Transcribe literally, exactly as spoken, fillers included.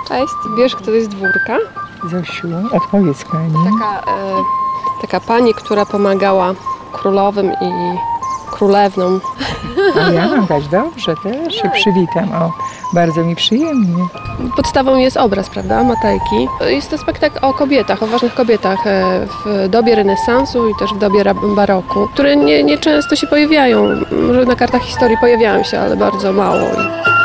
Cześć, wiesz, kto to jest dwórka? Zosiu, odpowiedz pani. Taka, e, taka pani, która pomagała królowym i królewnom. A ja mam dać dobrze, też się przywitam. O, bardzo mi przyjemnie. Podstawą jest obraz, prawda, Matejki. Jest to spektakl o kobietach, o ważnych kobietach e, w dobie renesansu i też w dobie ra- baroku, które nie, nie często się pojawiają. Może na kartach historii pojawiają się, ale bardzo mało.